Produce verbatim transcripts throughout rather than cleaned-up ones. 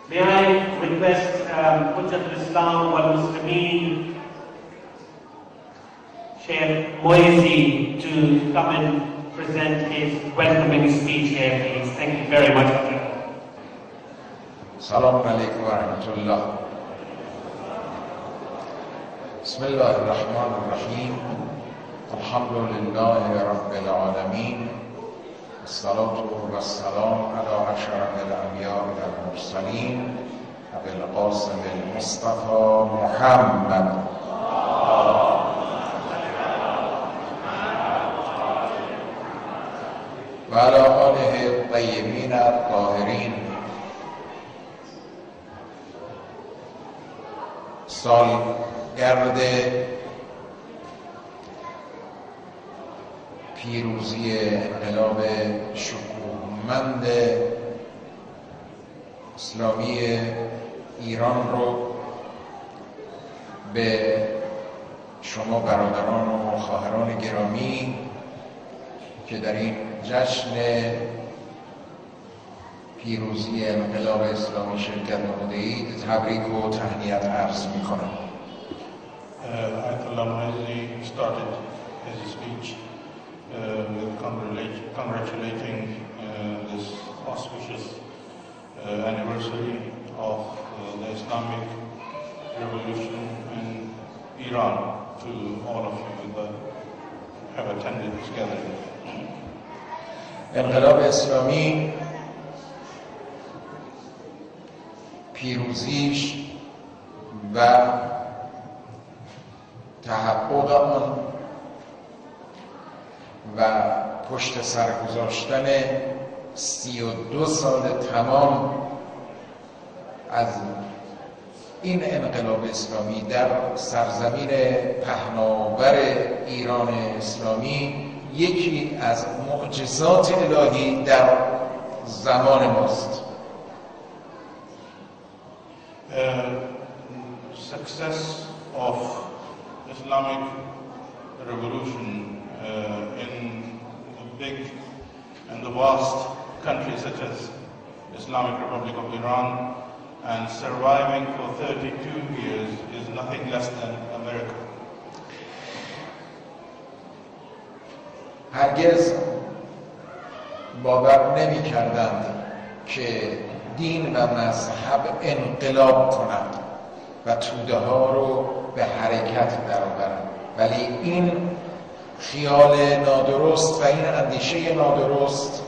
May I request um, Hujjat al-Islam wal Muslimin, Sheikh Moizi, to come and present his welcoming speech here, please. Thank you very much. Assalamu alaikum wa rahmatullah. Bismillah ar-Rahman ar-Rahim. Alhamdulillahi rabbil alameen. As-salatu was-salam ala ashraf al-anbiya wal-mursalin Abil Qasim al-Mustafa Muhammad. Wa ala alihi at-tayyibin at-tahirin. سالگرد پیروزی انقلاب شکوهمند اسلامی ایران رو به شما برادران و خواهران گرامی که در این جشن پیروزی انقلاب اسلامی شرکت نموده اید تبریک و تهنیت عرض می کنم. Ayatollah Moizi started his speech uh, with congratulating uh, this auspicious uh, anniversary of uh, the Islamic Revolution in Iran to all of you that have attended this gathering. انقلاب اسلامی پیروزیش و تحقق آن و پشت سر گذاشتن سی و دو سال تمام از این انقلاب اسلامی در سرزمین پهناور ایران اسلامی یکی از معجزات الهی در زمان ماست. Uh, success of Islamic revolution uh, in the big and the vast countries such as Islamic Republic of Iran and surviving for thirty-two years is nothing less than a miracle. هرگز باور نمی کردند که دین و مذهب انقلاب کنند و توده ها رو به حرکت درآورند، ولی این خیال نادرست و این اندیشه نادرست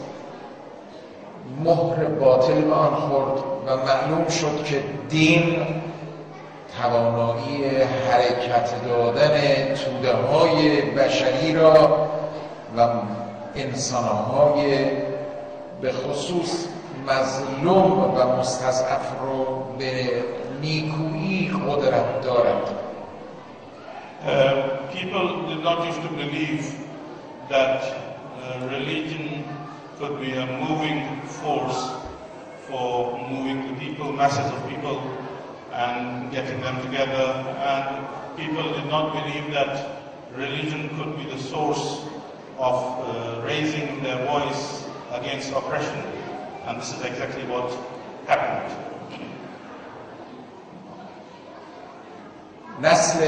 مهر باطل به آن خورد و معلوم شد که دین توانایی حرکت دادن توده های بشری را و انسانهای به خصوص مظلوم و مستضعف رو به نیکویی قدرت دارد. Uh, people did not used to believe that uh, religion could be a moving force for moving the people, masses of people, and getting them together. And people did not believe that religion could be the source of uh, raising their voice against oppression. And this is exactly what happened. نسل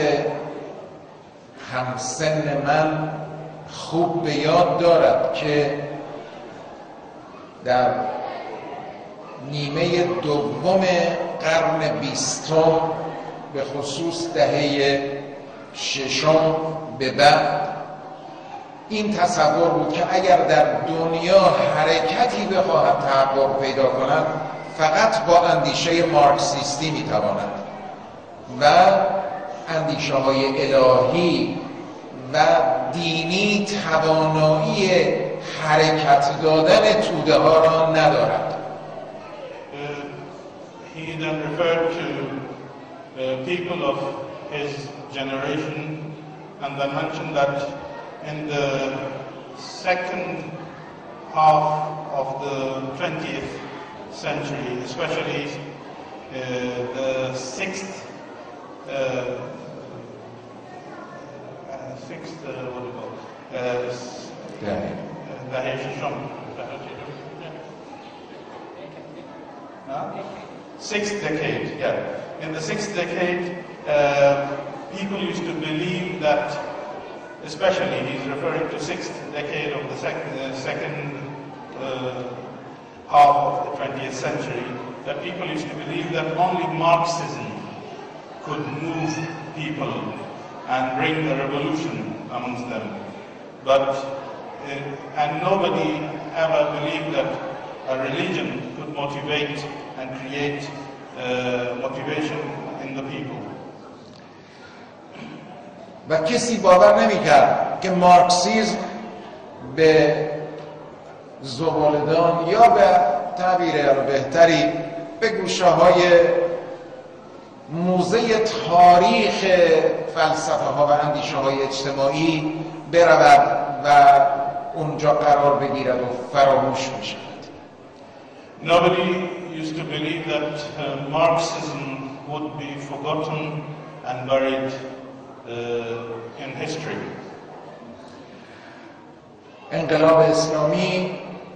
همسن من خوب به یاد دارد که در نیمه دوم قرن بیستم به خصوص دهه ششم به بعد این تصور بود که اگر در دنیا حرکتی بخواهد تحقق پیدا کند فقط با اندیشه مارکسیستی میتواند و اندیشه های الهی و دینی توانایی حرکت دادن توده ها را ندارد. He then referred to uh, people of his generation and then mentioned that in the second half of the twentieth century, especially uh, the sixth, uh, uh, sixth, uh, what do you call it? Uh, Dahe Shisham. sixth decade, yeah, in the sixth decade, uh, people used to believe that, especially he's referring to sixth decade of the sec uh, second uh, half of the twentieth century, that people used to believe that only Marxism could move people and bring a revolution amongst them. But, uh, and nobody ever believed that a religion could motivate and create uh, motivation in the people. و کسی باور نمی‌کرد که مارکسیسم به زبالدان یا به تعبیر بهتری به گوشه‌های موزه تاریخ فلسفه ها و اندیشه های اجتماعی برود و اونجا قرار بگیرد و فراموش می‌شود. Nobody used to believe that uh, Marxism would be forgotten and buried uh, in history. انقلاب اسلامی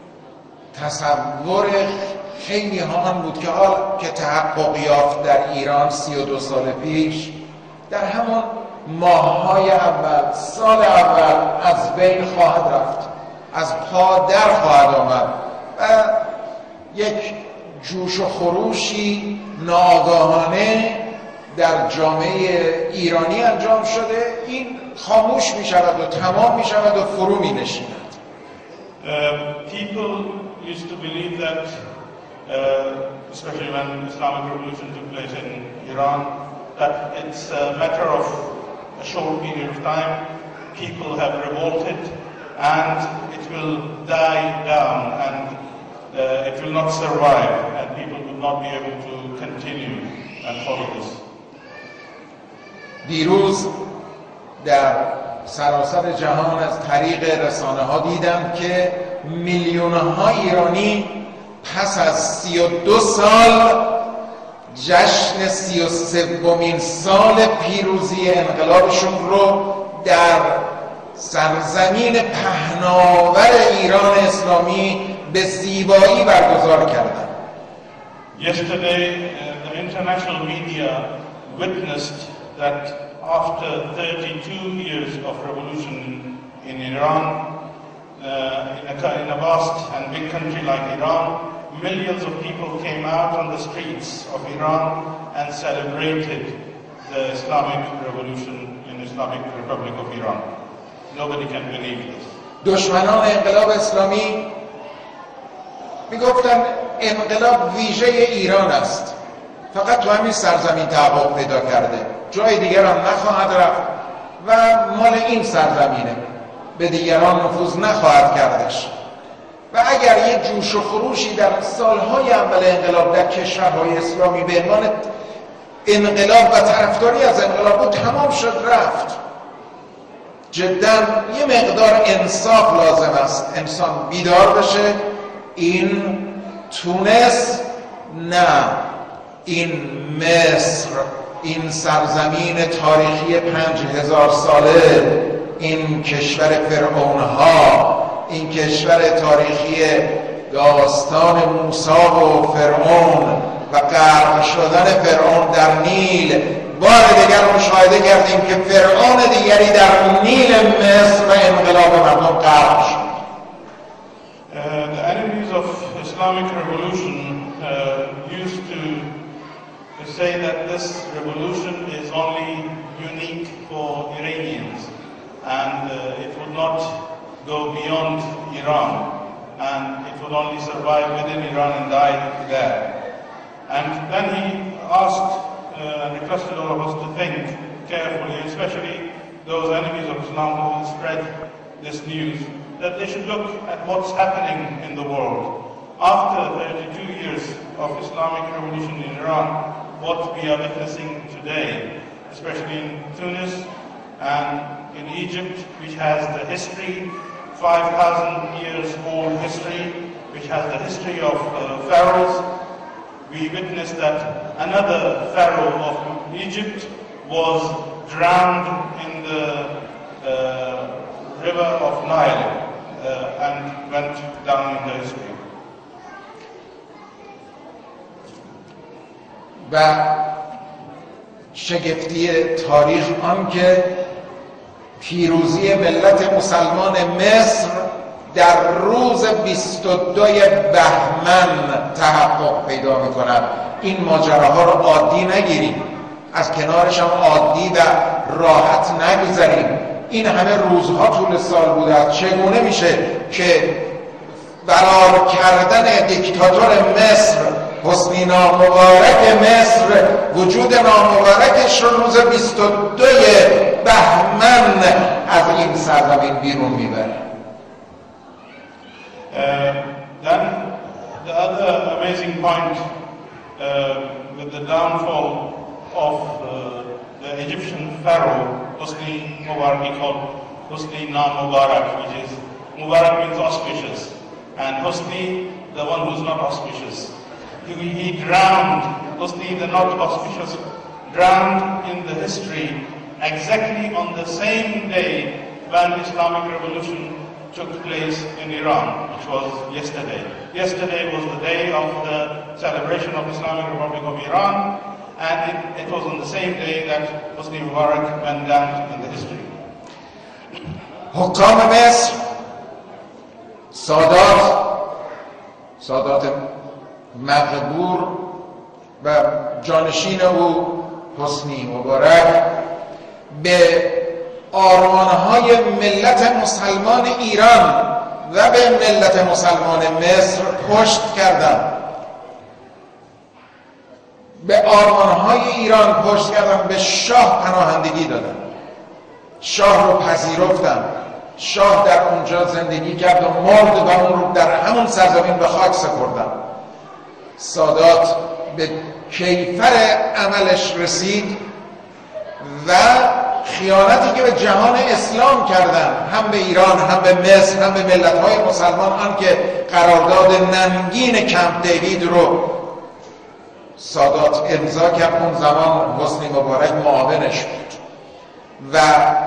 تصور خیلی ها آن بود که حال که تحقق یافت در ایران سی و دو سال پیش، در همون ماه‌های اول، سال اول از بین خواهد رفت، از پا در خواهد آمد و یک جوش و خروشی ناآگاهانه در جامعه ایرانی انجام شده، این خاموش می شود و تمام می شود و فرو می نشیند. Uh, people used to believe that, uh, especially when the Islamic Revolution took place in Iran, that it's a matter of a short period of time. People have revolted and it will die down and uh, it will not survive and people will not be able to continue and follow this. دیروز در سراسر جهان از طریق رسانه ها دیدم که میلیون ها ایرانی پس از سی و دو سال جشن سی و سومین سال پیروزی انقلابشون رو در سرزمین پهناور ایران اسلامی به زیبایی برگزار کردند. Yesterday, uh, the international media witnessed that after thirty-two years of revolution in Iran, uh, in, a, in a vast and big country like Iran, millions of people came out on the streets of Iran and celebrated the Islamic revolution in Islamic Republic of Iran. Nobody can believe this. دشمنان انقلاب اسلامی میگفتن انقلاب ویژه ایران است، فقط تو همین سرزمین تحقق پیدا کرده، جای دیگر هم نخواهد رفت و مال این سرزمینه، به دیگران نفوذ نخواهد کردش. و اگر یه جوش و خروشی در سالهای اول انقلاب در کشورهای اسلامی به عنوان انقلاب و طرفداری از انقلاب بود، تمام شد رفت. جدا یه مقدار انصاف لازم است، انسان بیدار بشه. این تونس نه، این مصر، این سرزمین تاریخی پنج هزار ساله، این کشور فرعونها، این کشور تاریخی داستان موسی و فرعون و غرق شدن فرعون در نیل، بار دیگر مشاهده کردیم که فرعون دیگری در نیل مصر و انقلاب مردم غرق شد. Uh, the enemies of Islamic revolution uh, used to, to say that this revolution is only unique for Iranians and uh, it would not go beyond Iran and it would only survive within Iran and die there. And then he asked uh, and requested all of us to think carefully, especially those enemies of Islam who will spread this news, that they should look at what's happening in the world. After thirty-two years of Islamic revolution in Iran, what we are witnessing today, especially in Tunis and in Egypt, which has the history, five thousand years old history, which has the history of uh, pharaohs. We witnessed that another pharaoh of Egypt was drowned in the uh, river of Nile uh, and went down in the history. و شگفتی تاریخ آن که پیروزی ملت مسلمان مصر در روز بیست و دو بهمن تحقق پیدا می کند. این ماجراها رو عادی نگیریم، از کنارش هم عادی و راحت نگذاریم. این همه روزها طول سال بوده است. چگونه میشه که برار کردن دیکتاتور مصر حسنی نامبارک مصر وجود نامبارکش رو روز بیست و دو بهمن از این سرزمین بیرون میبره؟ Uh, then the other amazing point uh, with the downfall of uh, the Egyptian pharaoh Hosni Mubarak, he called Hosni Mubarak, which is Mubarak means auspicious, and Hosni the one who's not auspicious. He, he drowned, Hosni the not auspicious, drowned in the history exactly on the same day when the Islamic Revolution took place in Iran, which was yesterday. Yesterday was the day of the celebration of Islamic Republic of Iran, and it, it was on the same day that Hosni Mubarak went down in the history. حکام مصر، سادات سادات مقبور و جانشین او حسنی مبارک به آرمانهای ملت مسلمان ایران و به ملت مسلمان مصر پشت کردند. به آرمانهای ایران پشت کردند، به شاه پناهندگی دادند، شاه رو پذیرفتند. شاه در اونجا زندگی کرد و مرد و اون رو در همون سرزمین به خاک سپردند. سادات به کیفر عملش رسید و خیانتی که به جهان اسلام کردن، هم به ایران، هم به مصر، هم به ملت‌های مسلمان، آن که قرارداد ننگین کمپ دیوید رو سادات امضا کرد. اون زمان حسنی مبارک معاونش بود و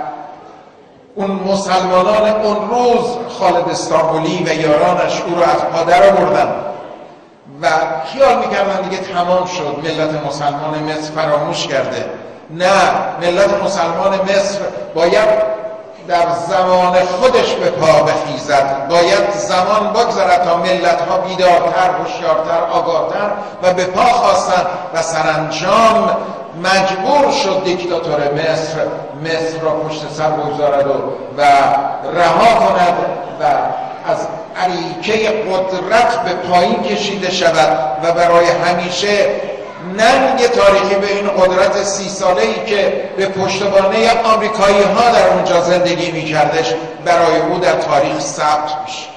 اون مسلمانان اون روز خالد استانبولی و یارانش او رو از پادر آوردن و خیال میکردن دیگه تمام شد، ملت مسلمان مصر فراموش کرده. نه، ملت مسلمان مصر باید در زمان خودش به پا بخیزد، باید زمان بگذارد تا ملت‌ها بیدارتر، هوشیارتر، آگاهتر و به پا خواستند و سرانجام مجبور شد دیکتاتور مصر مصر را پشت سر بگذارد و, و رها کند و از اریکه قدرت به پایین کشیده شود و برای همیشه ننگ تاریخی به این قدرت سی ساله‌ای که به پشتوانه آمریکایی ها در اونجا زندگی می‌کردش برای او در تاریخ ثبت میشه.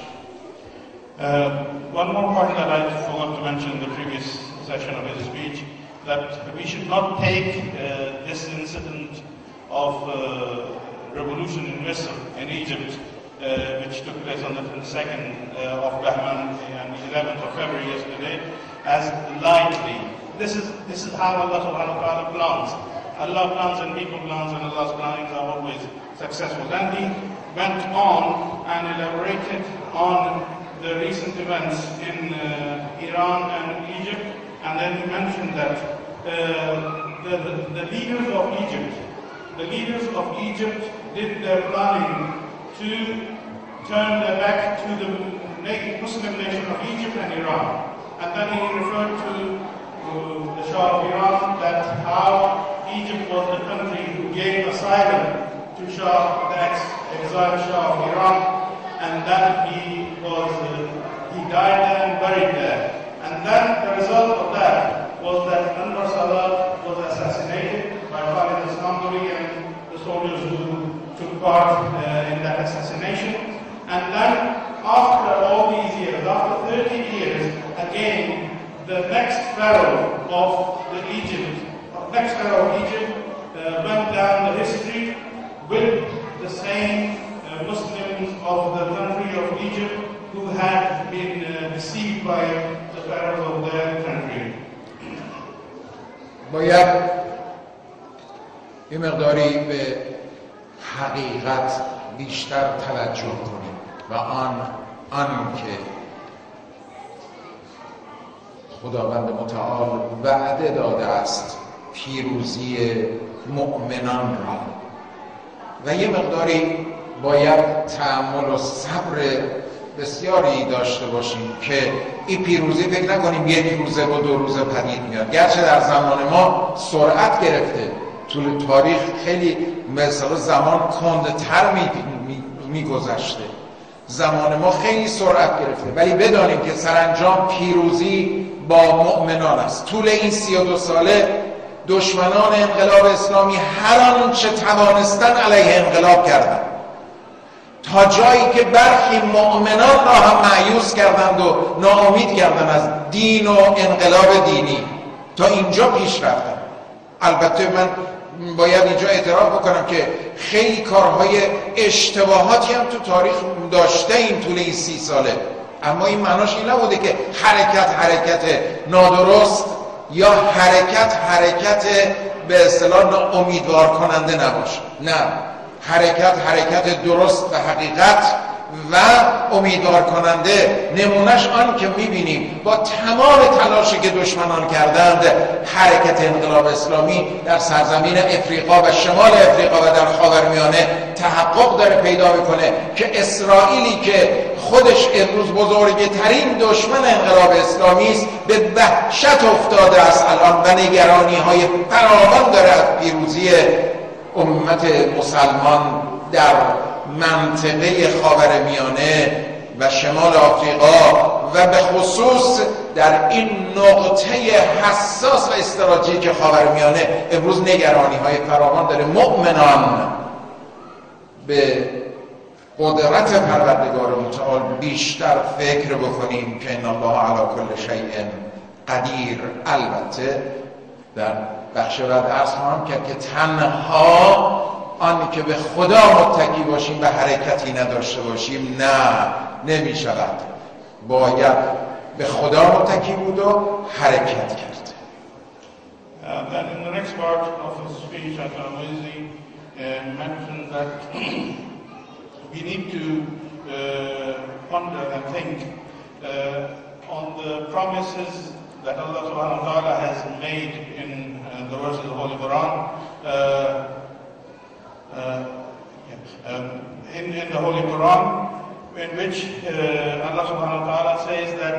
Uh, one more point that I forgot to mention in the previous session of his speech, that we should not take uh, this incident of uh, revolution in Misr, in Egypt, uh, which took place on the twenty-second uh, of Bahman and eleventh of February yesterday, as lightly. This is, this is how Allah subhanahu wa ta'ala plans. Allah plans and people plans, and Allah's plannings are always successful. Then he went on and elaborated on the recent events in uh, Iran and Egypt, and then he mentioned that uh, the, the, the leaders of Egypt, the leaders of Egypt did their planning to turn their back to the Muslim nation of Egypt and Iran. And then he referred to the Shah of Iran, that how Egypt was the country who gave asylum to Shah, the ex-exiled Shah of Iran, and then he was uh, he died there and buried there. And then the result of that was that Anwar Sadat was assassinated by Khalid Istanbuli and the soldiers who took part uh, in that assassination. And then after all these years, after thirty years, again the next pharaoh of the Egypt, next pharaoh of Egypt uh, went down the history with the same uh, Muslims of the country of Egypt who had been uh, deceived by the pharaohs of their country. باید یه مقداری به حقیقت بیشتر توجه کنیم و آن آن که خداوند متعال وعده داده است پیروزی مؤمنان را و یه مقداری باید تأمل و صبر بسیاری داشته باشیم که این پیروزی فکر نکنیم یک روزه و دو روزه پدید میاد، گرچه در زمان ما سرعت گرفته، طول تاریخ خیلی مثلا زمان کندتر میگذشته، می زمان ما خیلی سرعت گرفته، ولی بدانیم که سرانجام پیروزی با مؤمنان است. طول این سی و دو ساله دشمنان انقلاب اسلامی هر آنچه توانستن علیه انقلاب کردند، تا جایی که برخی مؤمنان را هم مایوس کردند و ناامید کردند از دین و انقلاب دینی، تا اینجا پیش رفتند. البته من باید اینجا اعتراف بکنم که خیلی کارهای اشتباهاتی هم تو تاریخ داشته این طول این سی ساله، اما این معناش این نبوده که حرکت حرکت نادرست یا حرکت حرکت به اصطلاح امیدوار کننده نباشه. نه، حرکت حرکت درست و حقیقت و امیدوار کننده. نمونهش آن که میبینیم با تمام تلاشی که دشمنان کردند، حرکت انقلاب اسلامی در سرزمین افریقا و شمال افریقا و در خاورمیانه تحقق داره پیدا میکنه که اسرائیلی که خودش امروز بزرگترین دشمن انقلاب اسلامی است، به وحشت افتاده است الان و نگرانی های فراوان داره از پیروزی امت مسلمان در منطقه خاورمیانه و شمال آفریقا و به خصوص در این نقطه حساس و استراتژیک خاورمیانه امروز نگرانی های فراوان داره. مؤمنان به قدرت پروردگار متعال بیشتر فکر بکنیم که ان الله علی کل شیء قدیر. البته در بخش بعد عرض خواهم کرد که تنها آنی که به خدا متکی باشیم و حرکتی نداشته باشیم نه، نمی شود. باید به خدا متکی بود و حرکت کرد. Uh, then in the next part of his speech, Ajahn Moizi uh, mentioned that we need to uh, ponder and think uh, on the promises that Allah subhanahu wa ta'ala has made in uh, the verses of the Holy Quran. Uh, Uh, yeah. um, in, in the Holy Quran, in which uh, Allah subhanahu wa ta'ala says that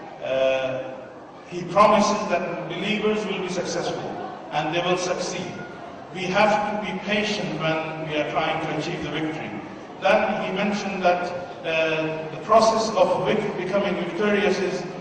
uh, He promises that believers will be successful and they will succeed. We have to be patient when we are trying to achieve the victory. Then He mentioned that uh, the process of vic- becoming victorious is uh,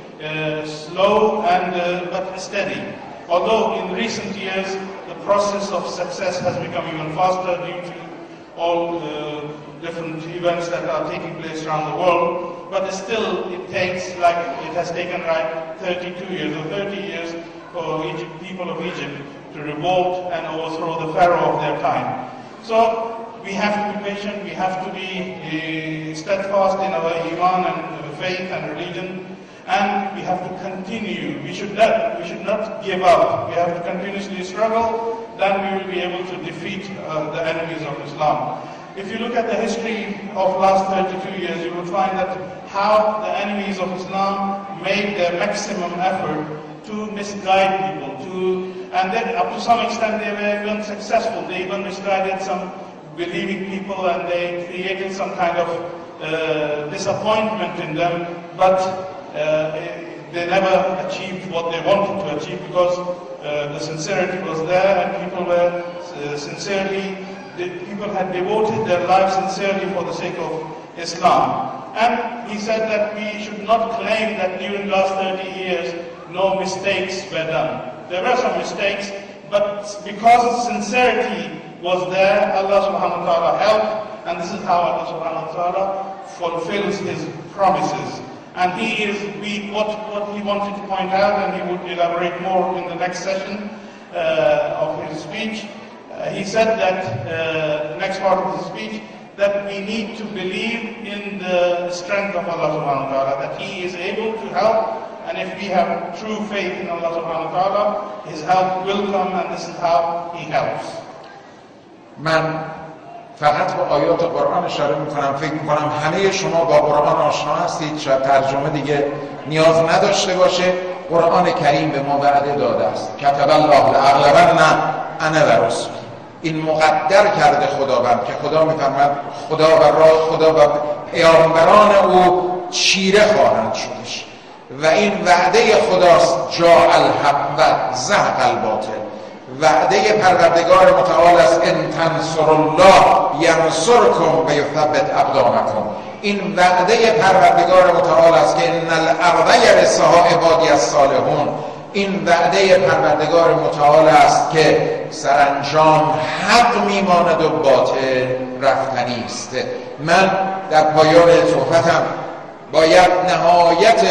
slow and uh, but steady. Although in recent years the process of success has become even faster due to all uh, different events that are taking place around the world, but still it takes, like it has taken like thirty-two years or thirty years for Egypt, people of Egypt to revolt and overthrow the pharaoh of their time. So we have to be patient, we have to be uh, steadfast in our iman and uh, faith and religion. And we have to continue. We should not, we should not give up. We have to continuously struggle. Then we will be able to defeat uh, the enemies of Islam. If you look at the history of last thirty-two years, you will find that how the enemies of Islam made their maximum effort to misguide people. To, and then up to some extent they were even successful. They even misguided some believing people and they created some kind of uh, disappointment in them. But Uh, they never achieved what they wanted to achieve because uh, the sincerity was there and people were uh, sincerely, the people had devoted their lives sincerely for the sake of Islam. And he said that we should not claim that during the last thirty years no mistakes were done. There were some mistakes, but because sincerity was there, Allah subhanahu wa ta'ala helped, and this is how Allah subhanahu wa ta'ala fulfills His promises. And he is, we, what, what he wanted to point out, and he would elaborate more in the next session uh, of his speech. Uh, he said that, uh, next part of his speech, that we need to believe in the strength of Allah subhanahu wa ta'ala, that He is able to help, and if we have true faith in Allah subhanahu wa ta'ala, His help will come, and this is how He helps. من فقط با آیات قرآن اشاره میکنم. فکر میکنم همه شما با قرآن آشنا هستید، شاید ترجمه دیگه نیاز نداشته باشه. قرآن کریم به ما وعده داده است کتب الله لاغلبن انا و رسولی. این مقدر کرده خداوند که خدا میفرماید خدا و راه خدا و پیامبران او چیره خواهند شدش و این وعده خداست. جاء الحق و زهق الباطل. وعده پروردگار متعال است ان تنصروا الله ینصرکم و یثبت اقدامکم. این وعده پروردگار متعال است که ان الارض یرثها عبادی الصالحون. این وعده پروردگار متعال است که سرانجام حق میماند و باطل رفتنی است. من در پایان صحبتم باید نهایت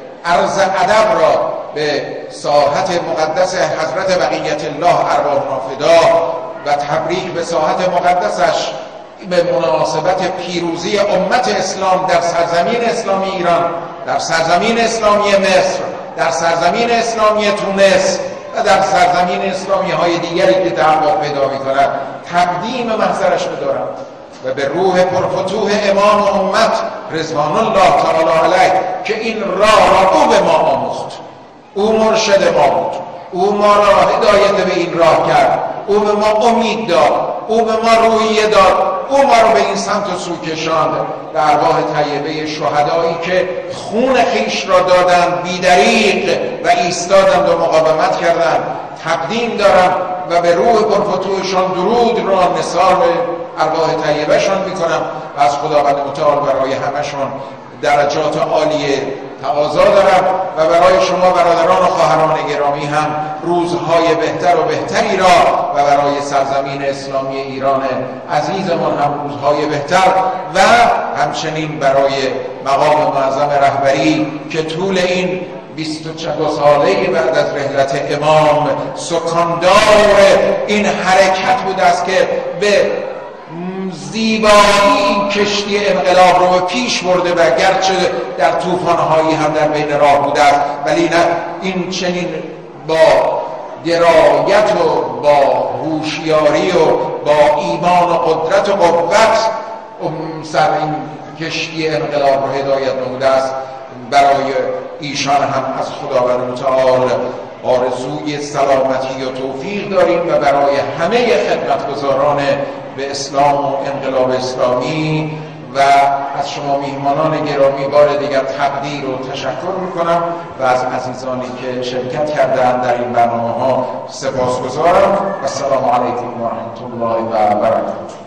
عرض ادب را به ساحت مقدس حضرت بقیت الله ارواحنا فدا و تبریک به ساحت مقدسش به مناسبت پیروزی امت اسلام در سرزمین اسلامی ایران، در سرزمین اسلامی مصر، در سرزمین اسلامی تونس و در سرزمین اسلامی های دیگری که دعوا پیدا می کند تقدیم محضرش بدارم و به روح پرفتوح امام امت رضوان الله تعالی علیه که این راه را او به ما آموخت، او مرشد ما بود، او ما را هدایت به این راه کرد، او به ما امید داد، او به ما روحیه داد، او ما رو به این سمت و سو کشاند. به ارواح طیبه شهدایی که خون خیش را دادند بی‌دریغ و ایستادند و مقاومت کردند تقدیم دارم و به روح پرفتوحشان درود را نثار به ارواح طیبهشان میکنم و از خداوند متعال برای همشون درجات عالیه تقاضا دارم و برای شما برادران و خواهران گرامی هم روزهای بهتر و بهتری را و برای سرزمین اسلامی ایران عزیزمان هم روزهای بهتر و همچنین برای مقام معظم رهبری که طول این بیست و چند ساله بعد از رحلت امام سکاندار این حرکت بوده است که به زیبایی کشتی انقلاب رو به پیش برده و گرچه در طوفان‌هایی هم در بین راه بوده است ولی نه این چنین با درایت و با هوشیاری و با ایمان و قدرت و قوت سر این کشتی انقلاب رو هدایت نموده است. برای ایشان هم از خداوند متعال آرزوی سلامتی و توفیق داریم و برای همه خدمتگزاران به اسلام و انقلاب اسلامی و از شما میهمانان گرامی بار دیگر تقدیر و تشکر میکنم و از عزیزانی که شرکت کردند در این برنامه ها سپاسگزارم و السلام علیکم و رحمت الله و برکاته.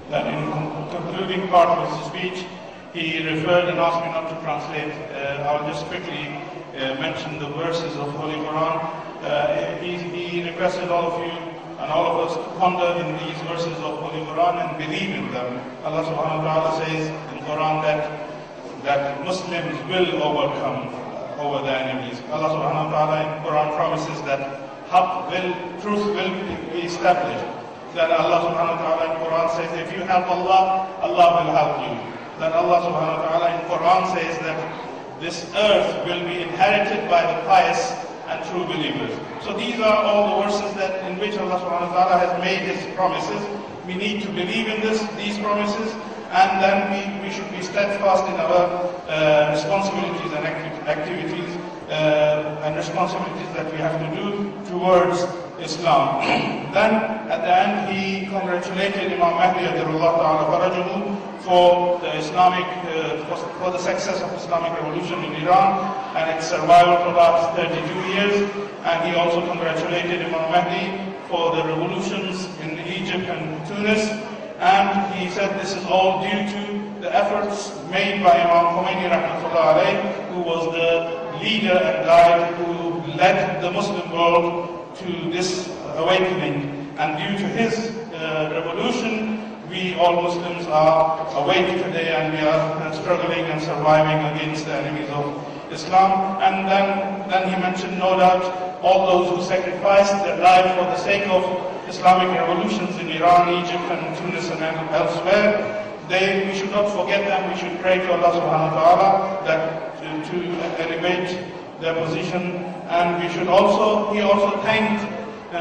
In concluding part of his speech, he referred and asked me not to translate. Uh, I'll just quickly uh, mention the verses of Holy Quran. Uh, he, he requested all of you and all of us to ponder in these verses of Holy Quran and believe in them. Allah subhanahu wa ta'ala says in Quran that, that Muslims will overcome over their enemies. Allah subhanahu wa ta'ala in Quran promises that haqq will, truth will be established. Then Allah subhanahu wa ta'ala in Quran says if you help Allah, Allah will help you. Then Allah subhanahu wa ta'ala in Quran says that this earth will be inherited by the pious and true believers. So these are all the verses that in which Allah subhanahu wa ta'ala has made his promises. We need to believe in this, these promises, and then we, we should be steadfast in our uh, responsibilities and acti activities uh, and responsibilities that we have to do towards Islam. Then at the end he congratulated Imam Mahdi Ajrullah Ta'ala Farajahu for the Islamic, uh, for, for the success of Islamic revolution in Iran and its survival for the last thirty-two years. And he also congratulated Imam Mahdi for the revolutions in Egypt and Tunis. And he said this is all due to the efforts made by Imam Khomeini Rahmatullah alayh, who was the leader and guide who led the Muslim world to this awakening. And due to his uh, revolution, we all Muslims are awake today and we are struggling and surviving against the enemies of Islam. And then, then he mentioned no doubt all those who sacrificed their life for the sake of Islamic revolutions in Iran, Egypt and Tunis and elsewhere. They, we should not forget them. We should pray to Allah subhanahu wa ta'ala that to, to elevate their position. And we should also, he also thanked uh,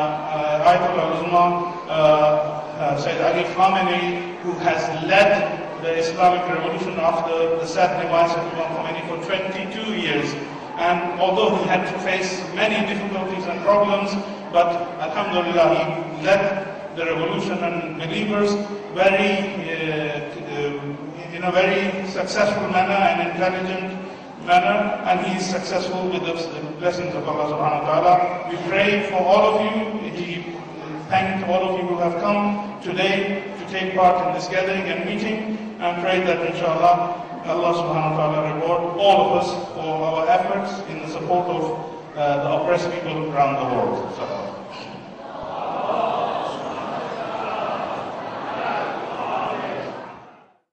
uh, Ayatollah Uzma, uh, Uh, Sayyid Ali Khamenei, who has led the Islamic revolution after the sad demise of Imam Khomeini for twenty-two years. And although he had to face many difficulties and problems, but alhamdulillah, he led the revolution and believers very, uh, in a very successful manner and intelligent manner, and he is successful with the blessings of Allah subhanahu wa ta'ala. We pray for all of you. He thanked all of you who have come today to take part in this gathering and meeting, and pray that inshallah Allah subhanahu wa ta'ala reward all of us for our efforts in the support of uh, the oppressed people around the world.